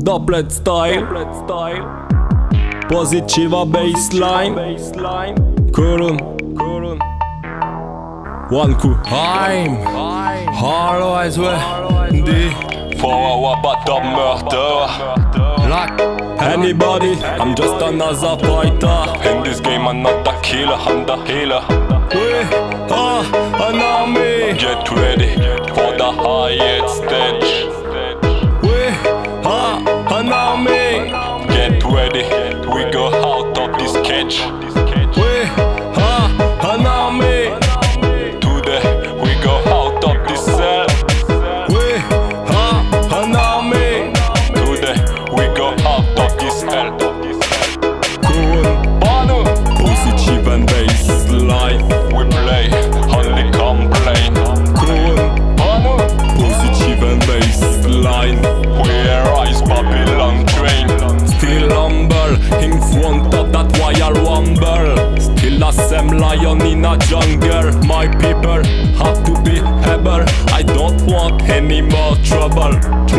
Doublet style, Positiva baseline, Kurun, One Ku Heim, Harlow as well, D 4 hour bottom murder. Like anybody, I'm just another fighter. In this game I'm not the killer, I'm the healer. We are an army. Get ready for the highest stage. We are an army. Get ready, we go out of this cage. We are an army. Today we go out of this cell. We are an army. Today we go out of this hell. Kurun, Banu, Positiva and baseline. we play, only complain. Kurun, Banu, Positiva and baseline. we rise Babylon train. Still humble in front of that royal rumble. Still a same lion in a jungle. My people have to be able. I don't want any more trouble.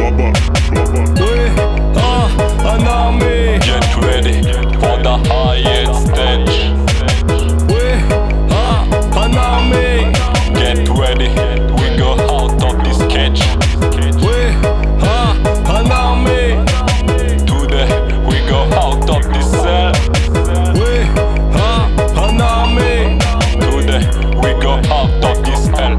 We are an army. Get ready for the highest stage. We are an army. Get ready, we go out of this cage. We are an army. Today we go out of this cell. We are an army. Today we go out of this hell.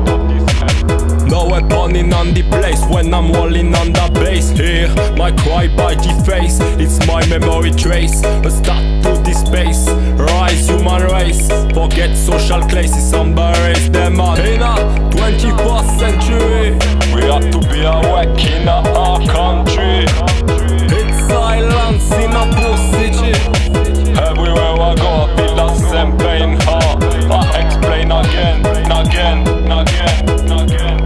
No weapon in on the place when I'm rolling on the bass. Here, my cry by the face, it's my memory trace. A start to this space, rise human race. Forget social classes, embrace them on. In a 21st century, We have to be awake in our country. it's silence in a poor city. Everywhere I go I feel the same pain. I explain again, again, again, again.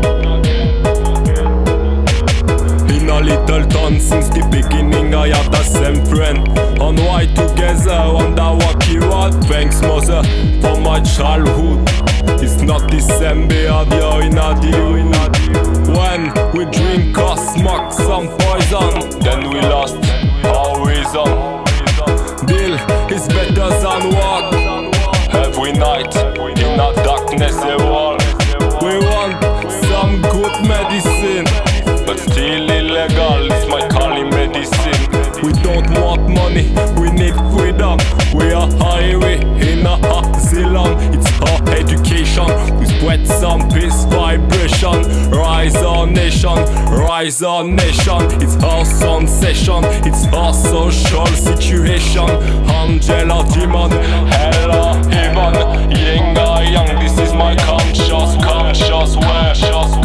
In a little town since the beginning I have the same friend. On why together on the wacky road. Thanks mother for my childhood. It's not the same behavior in a deal. When we drink or smoke some poison, Then we lost our reason. deal is better than what. Every night in a darkness a wall. We want some good medicine. But still illegal, it's my calling medicine. We don't want money, we need freedom. We are highway in a asylum. It's our education, we spread some peace vibration. Rise our nation, rise our nation. It's our sun session, it's our social situation. Angel or demon, Hell or heaven, yin or yang, this is my conscious way.